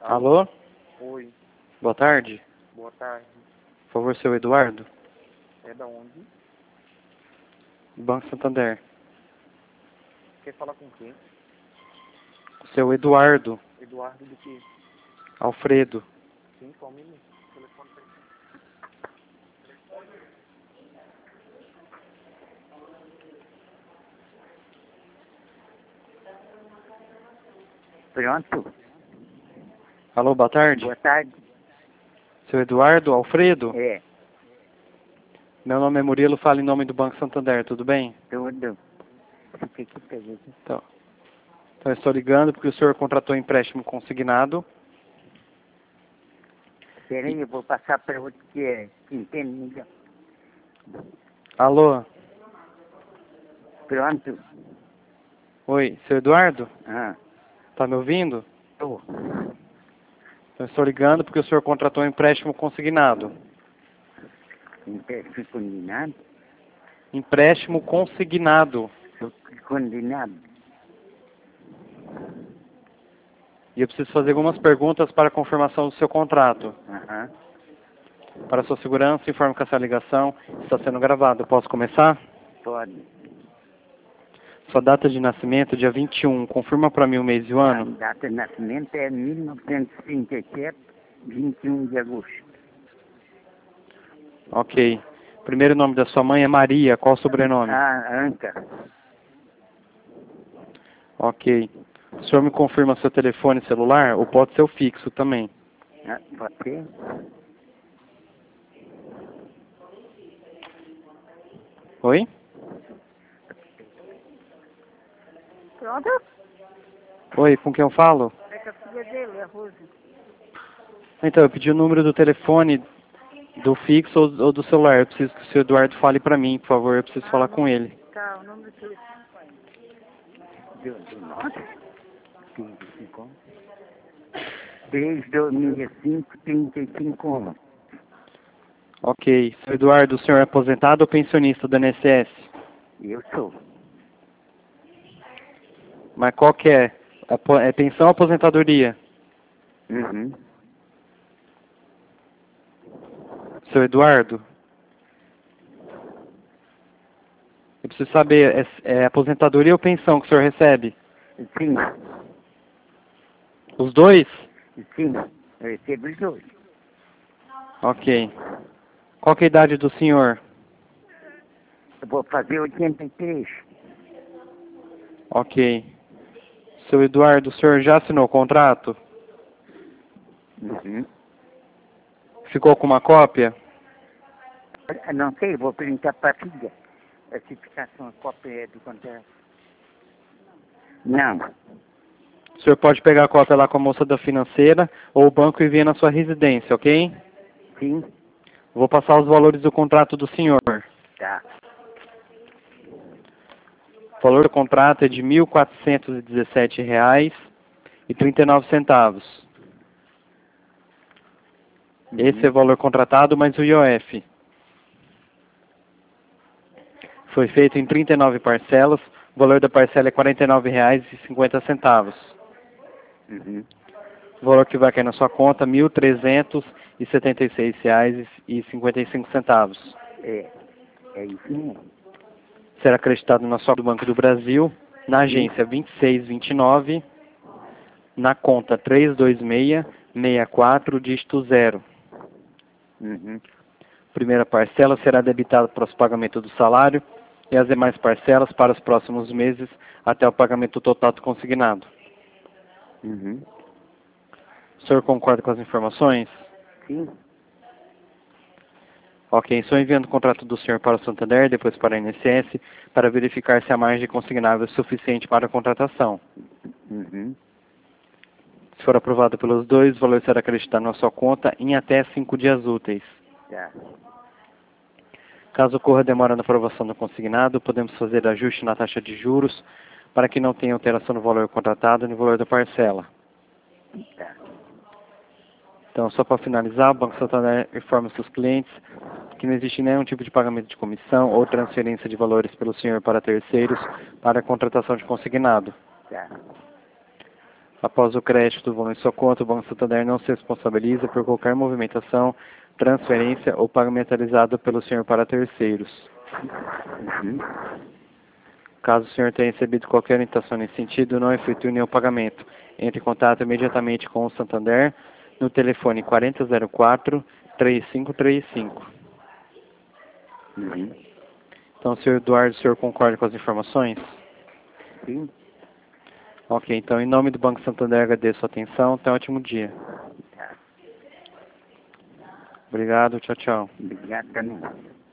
Alô? Oi, Boa tarde. boa tarde. Por favor, seu Eduardo, É da onde? do Banco Santander. Quer falar com quem? Seu Eduardo Eduardo do quê? Alfredo. Sim, só um minuto. Telefone pra ele. Pronto. Alô, boa tarde. Boa tarde. Seu Eduardo Alfredo? É, Meu nome é Murilo, falo em nome do Banco Santander, tudo bem? tudo. Fica aqui pra ver. Então, eu estou ligando porque o senhor contratou empréstimo consignado. Peraí, eu vou passar para outro que entende melhor. Alô? Pronto. Oi, seu Eduardo? Ah, Tá me ouvindo? tô. Eu estou ligando porque o senhor contratou empréstimo consignado. Fui condenado. Empréstimo consignado. Sou condenado. E eu preciso fazer algumas perguntas para a confirmação do seu contrato. Aham. Para sua segurança, informo que essa ligação está sendo gravada. Posso começar? Pode. Sua data de nascimento, dia 21. Confirma para mim o mês e o A ano. data de nascimento é 1937, 21 de agosto. Ok. Primeiro nome da sua mãe é Maria. Qual o sobrenome? Anca. Ok. O senhor me confirma seu telefone celular ou pode ser o fixo também? Pode ser? Oi? Pronto? Oi, com quem eu falo? É com a filha dele, a Rosa. Então, eu pedi o número do telefone do fixo ou do celular. Eu preciso que o seu Eduardo fale para mim, por favor. Eu preciso falar com ele. Tá, o nome do telefone. Do nosso? 35. 3265 35. Ok. Seu Eduardo, o senhor é aposentado ou pensionista do INSS? Eu sou. Mas qual que é? É pensão ou aposentadoria? Uhum. Seu Eduardo? Eu preciso saber, é aposentadoria ou pensão que o senhor recebe? Sim, Os dois? sim. Eu recebo os dois. Ok. Qual que é a idade do senhor? Eu vou fazer 83. Ok. Seu Eduardo, o senhor já assinou o contrato? Uhum. Ficou com uma cópia? Não sei, vou perguntar para a filha. A certificação, a cópia do contrato. Não. O senhor pode pegar a cópia lá com a moça da financeira ou o banco envia na sua residência, ok? Sim? Vou passar os valores do contrato do senhor. Tá. O valor do contrato é de R$ 1.417,39. Esse é o valor contratado, mais o IOF. Foi feito em 39 parcelas. O valor da parcela é R$ 49,50. Uhum. O valor que vai cair na sua conta é R$ 1.376,55. É isso mesmo. Será acreditado na sua do Banco do Brasil, na agência 2629, na conta 32664, dígito 0. Uhum. Primeira parcela será debitada para o pagamento do salário e as demais parcelas para os próximos meses até o pagamento total do consignado. Uhum. O senhor concorda com as informações? Sim? Ok, estou enviando o contrato do senhor para o Santander, depois para a INSS, para verificar se a margem consignável é suficiente para a contratação. Uhum. Se for aprovado pelos dois, o valor será acreditado na sua conta em até 5 dias úteis. Tá. Caso ocorra demora na aprovação do consignado, podemos fazer ajuste na taxa de juros para que não tenha alteração no valor contratado e no valor da parcela. Tá. Então, só para finalizar, o Banco Santander informa seus clientes que não existe nenhum tipo de pagamento de comissão ou transferência de valores pelo senhor para terceiros para a contratação de consignado. Tá. Após o crédito do valor em sua conta, o Banco Santander não se responsabiliza por qualquer movimentação, transferência ou pagamento realizado pelo senhor para terceiros. Uhum. Caso o senhor tenha recebido qualquer orientação nesse sentido, não efetue nenhum pagamento. Entre em contato imediatamente com o Santander no telefone 4004-3535. Uhum. Então, senhor Eduardo, o senhor concorda com as informações? Sim. Ok, então, em nome do Banco Santander, agradeço a sua atenção. Tenha um ótimo dia. Tá. Obrigado, tchau, tchau. Obrigado também.